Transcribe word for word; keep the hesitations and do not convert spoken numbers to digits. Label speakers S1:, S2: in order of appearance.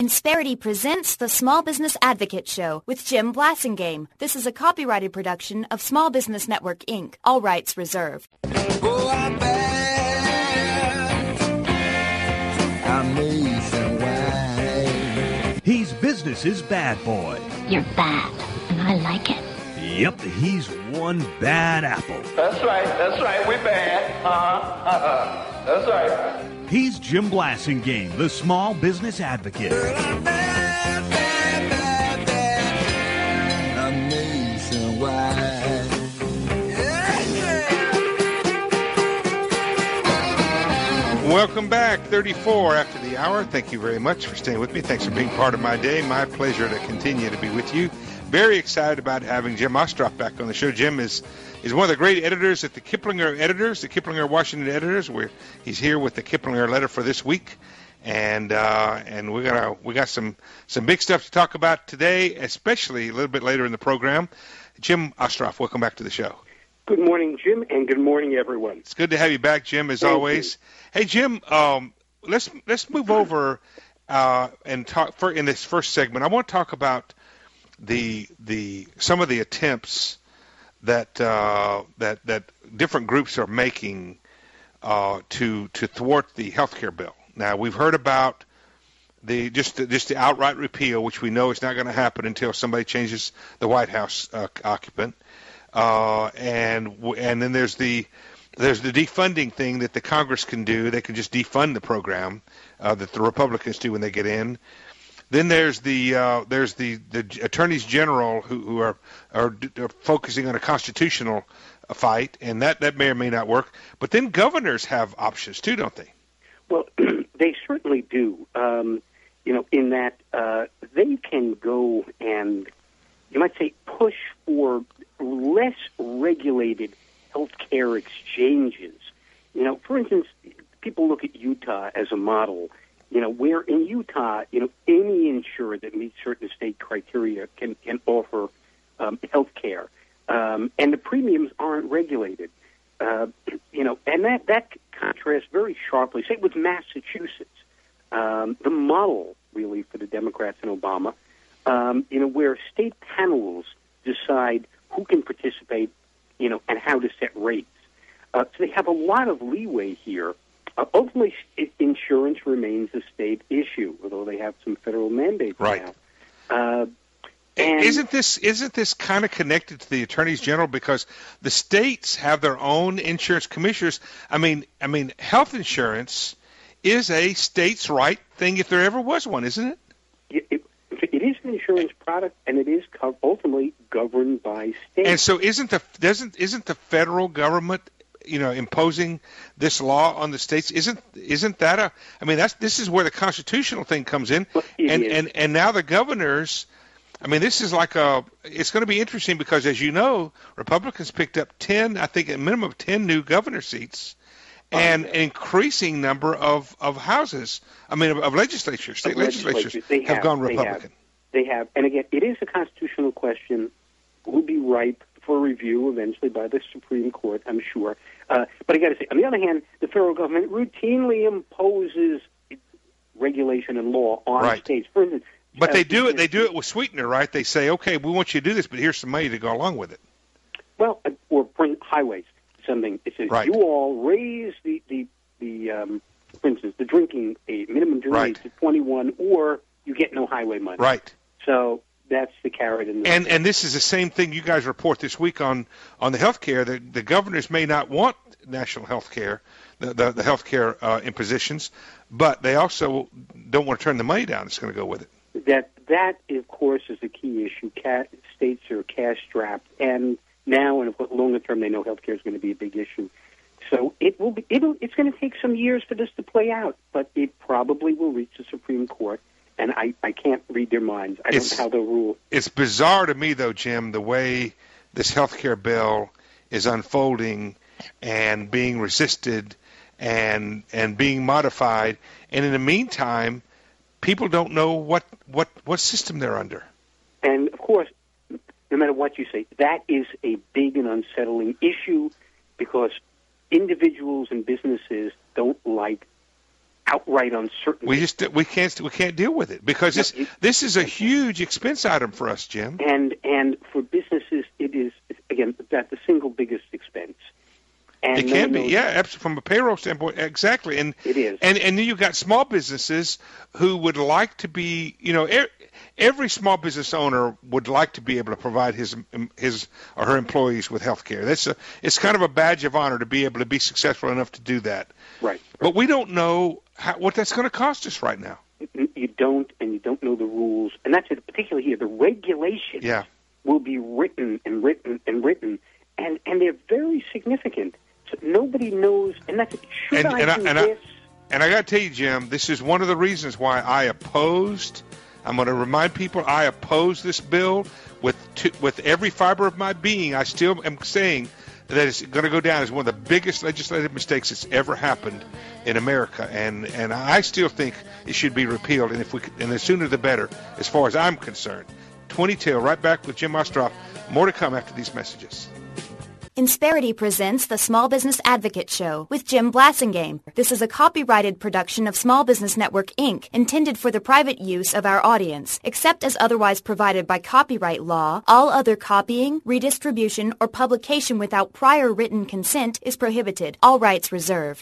S1: Insperity presents the Small Business Advocate Show with Jim Blasingame. This is a copyrighted production of Small Business Network, Incorporated. All rights reserved.
S2: Oh, I'm bad. I'm nationwide.
S3: He's business's bad boy.
S4: You're bad, and I like it.
S3: Yep, he's one bad apple.
S5: That's right, that's right, we're bad. Uh-huh, uh-huh. That's right.
S3: He's Jim Blasingame, the Small Business Advocate.
S2: Girl, I'm bad, bad, bad, bad. I'm nationwide. Yeah.
S6: Welcome back, thirty-four after the hour. Thank you very much for staying with me. Thanks for being part of my day. My pleasure to continue to be with you. Very excited about having Jim Ostroff back on the show. Jim is is one of the great editors at the Kiplinger Editors, the Kiplinger Washington Editors. Where he's here with the Kiplinger letter for this week, and uh, and we got a, we got some some big stuff to talk about today, especially a little bit later in the program. Jim Ostroff, welcome back to the show.
S7: Good morning, Jim, and good morning, everyone.
S6: It's good to have you back, Jim, as
S7: Thank
S6: always.
S7: you.
S6: Hey, Jim, um, let's let's move over uh, and talk for in this first segment. I want to talk about the the some of the attempts that uh, that that different groups are making uh, to to thwart the health care bill. Now, we've heard about the just the, just the outright repeal, which we know is not going to happen until somebody changes the White House uh, occupant, uh, and and then there's the there's the defunding thing that the Congress can do. They can just defund the program uh, that the Republicans do when they get in. Then there's the uh, there's the, the attorneys general who, who are, are are focusing on a constitutional fight, and that, that may or may not work. But then governors have options too, don't they?
S7: Well, they certainly do. Um, you know, in that uh, they can go and, you might say, push for less regulated healthcare exchanges. You know, for instance, people look at Utah as a model. You know, where in Utah, you know, any insurer that meets certain state criteria can, can offer um, health care. Um, and the premiums aren't regulated. Uh, you know, and that, that contrasts very sharply, say, with Massachusetts, um, the model, really, for the Democrats and Obama, um, you know, where state panels decide who can participate, you know, and how to set rates. Uh, so they have a lot of leeway here. Uh, ultimately, insurance remains a state issue, although they have some federal mandates
S6: right.
S7: now. Uh, and
S6: isn't this isn't this kind of connected to the attorneys general, because the states have their own insurance commissioners? I mean, I mean, health insurance is a states' right thing if there ever was one, isn't it?
S7: It, it, it is an insurance product, and it is co- ultimately governed by states.
S6: And so, isn't the doesn't isn't the federal government, you know, imposing this law on the states? Isn't isn't that a? I mean, that's this is where the constitutional thing comes in,
S7: well,
S6: and,
S7: is.
S6: and and now the governors. I mean, this is like a. It's going to be interesting because, as you know, Republicans picked up ten, I think, a minimum of ten new governor seats, and oh, yeah. an increasing number of, of houses. I mean, of, of legislatures, state
S7: of
S6: legislatures,
S7: legislatures. They
S6: have,
S7: have
S6: gone
S7: they
S6: Republican.
S7: Have. They have, and again, it is a constitutional question. Will be ripe for review eventually by the Supreme Court, I'm sure. Uh, but I got to say, on the other hand, the federal government routinely imposes regulation and law on
S6: right.
S7: states. For instance,
S6: but
S7: uh,
S6: they do it. They do it with sweetener, right? They say, "Okay, we want you to do this, but here's some money to go along with it."
S7: Well, uh, or for highways, something. It says
S6: right.
S7: you all raise the the the um, for instance, the drinking age, minimum drinking
S6: right.
S7: age to twenty-one, or you get no highway money.
S6: Right.
S7: So that's the carrot in the
S6: and and this is the same thing you guys report this week on on the health care. The, the governors may not want national health care, the, the, the health care uh, impositions, but they also don't want to turn the money down that's going to go with it.
S7: That, that of course, is the key issue. Ca- states are cash-strapped, and now, and longer term, they know health care is going to be a big issue. So it will be, it'll, it's going to take some years for this to play out, but it probably will reach the Supreme Court. And I, I can't read their minds. I
S6: it's,
S7: don't know how they'll rule.
S6: It's bizarre to me, though, Jim, the way this health care bill is unfolding and being resisted and and being modified. And in the meantime, people don't know what, what, what system they're under.
S7: And, of course, no matter what you say, that is a big and unsettling issue because individuals and businesses don't like outright uncertainty.
S6: We just we can't we can't deal with it because this
S7: No, you-
S6: this is a huge expense item for us, Jim.
S7: And and for businesses, it is again that's the single biggest expense. And
S6: It
S7: no
S6: can
S7: one
S6: be,
S7: knows-
S6: yeah, absolutely, from a payroll standpoint, exactly. And
S7: It is.
S6: and and then you've got small businesses who would like to be, you know, er, every small business owner would like to be able to provide his his or her employees with health care. That's a it's kind of a badge of honor to be able to be successful enough to do that.
S7: Right.
S6: But we don't know how, what that's going to cost us right now.
S7: You don't, and you don't know the rules, and that's it. Particularly here, the regulations
S6: Yeah.
S7: will be written and written and written, and and they're very significant. So nobody knows, and that's it. Should
S6: And-
S7: I
S6: and I-
S7: do
S6: and I-
S7: this?
S6: And I got to tell you, Jim, this is one of the reasons why I opposed. I'm going to remind people I oppose this bill with to, with every fiber of my being. I still am saying that it's going to go down as one of the biggest legislative mistakes that's ever happened in America, and and I still think it should be repealed. And if we could, and the sooner the better, as far as I'm concerned. twenty till, right back with Jim Ostroff. More to come after these messages.
S1: Insperity presents the Small Business Advocate Show with Jim Blassingame. This is a copyrighted production of Small Business Network, Incorporated, intended for the private use of our audience. Except as otherwise provided by copyright law, all other copying, redistribution, or publication without prior written consent is prohibited. All rights reserved.